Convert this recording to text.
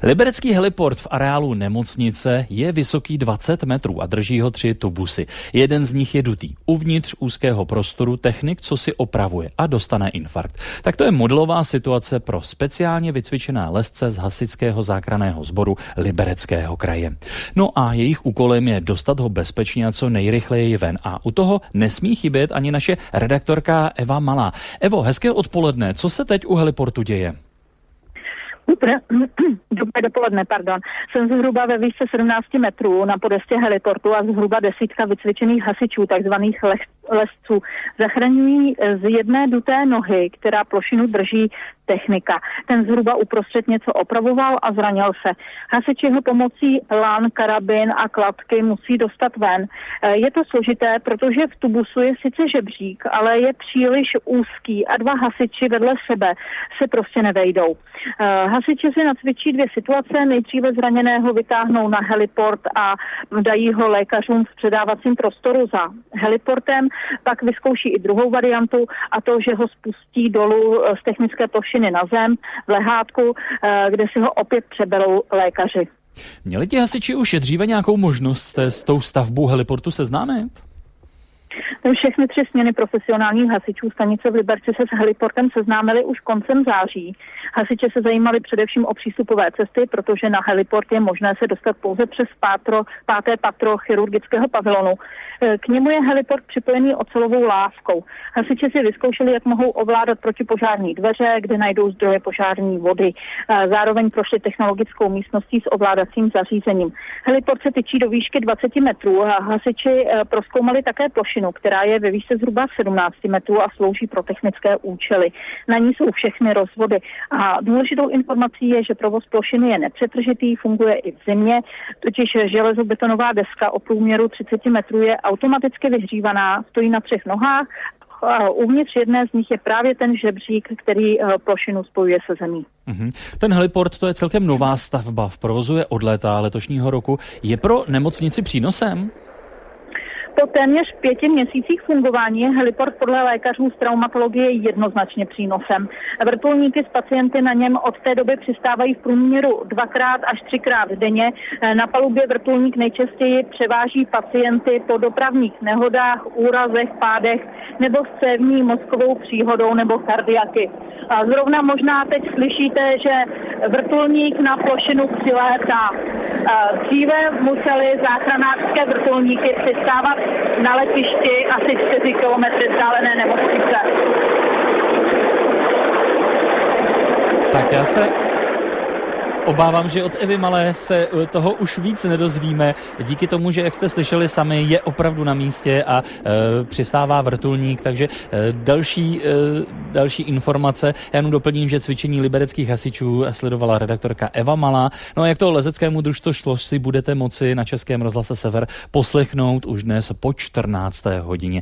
Liberecký heliport v areálu nemocnice je vysoký 20 metrů a drží ho 3 tubusy. Jeden z nich je dutý. Uvnitř úzkého prostoru technik, co si opravuje a dostane infarkt. Tak to je modelová situace pro speciálně vycvičená lezce z hasičského záchranného sboru Libereckého kraje. No a jejich úkolem je dostat ho bezpečně a co nejrychleji ven. A u toho nesmí chybět ani naše redaktorka Eva Malá. Evo, hezké odpoledne. Co se teď u heliportu děje? Dobré dopoledne, pardon. Jsem zhruba ve výšce 17 metrů na podestě heliportu a zhruba 10 vycvičených hasičů, takzvaných lezců, zachraňují z jedné duté nohy, která plošinu drží technika. Ten zhruba uprostřed něco opravoval a zranil se. Hasiči ho pomocí lán, karabin a kladky musí dostat ven. Je to složité, protože v tubusu je sice žebřík, ale je příliš úzký a 2 hasiči vedle sebe se prostě nevejdou. Hasiči si nacvičí 2 situace. Nejdříve zraněného vytáhnou na heliport a dají ho lékařům v předávacím prostoru za heliportem. Pak vyzkouší i druhou variantu, a to, že ho spustí dolů z technické plošiny na zem v lehátku, kde si ho opět přeberou lékaři. Měli ti hasiči už dříve nějakou možnost s tou stavbou heliportu seznámit? Všechny 3 směny profesionálních hasičů stanice v Liberci se s heliportem seznámili už koncem září. Hasiči se zajímali především o přístupové cesty, protože na heliport je možné se dostat pouze přes 5. patro chirurgického pavilonu. K němu je heliport připojený ocelovou lávkou. Hasiči si vyzkoušeli, jak mohou ovládat protipožární dveře, kde najdou zdroje požární vody. Zároveň prošli technologickou místností s ovládacím zařízením. Heliport se tyčí do výšky 20 metrů a hasiči prozkoumali také plošinu, která je ve výšce zhruba 17 metrů a slouží pro technické účely. Na ní jsou všechny rozvody. A důležitou informací je, že provoz plošiny je nepřetržitý, funguje i v zimě, totiž železobetonová deska o průměru 30 metrů je automaticky vyhřívaná, stojí na 3 nohách. Uvnitř jedné z nich je právě ten žebřík, který plošinu spojuje se zemí. Ten heliport, to je celkem nová stavba, v provozu je od léta letošního roku. Je pro nemocnici přínosem? Po téměř 5 měsících fungování je heliport podle lékařů z traumatologie jednoznačně přínosem. Vrtulníky s pacienty na něm od té doby přistávají v průměru 2x až 3x denně. Na palubě vrtulník nejčastěji převáží pacienty po dopravních nehodách, úrazech, pádech nebo s cévní mozkovou příhodou nebo kardiaky. A zrovna možná teď slyšíte, že vrtulník na plošinu přilétá. Dříve museli záchranářské vrtulníky přistávat na letišti asi 4 kilometry vzdálené nemocnice. Tak já se obávám, že od Evy Malé se toho už víc nedozvíme. Díky tomu, že jak jste slyšeli sami, je opravdu na místě a přistává vrtulník, takže další informace. Já jenom doplním, že cvičení libereckých hasičů sledovala redaktorka Eva Malá. No a jak to lezeckému družstvu šlo, si budete moci na Českém rozhlase Sever poslechnout už dnes po 14. hodině.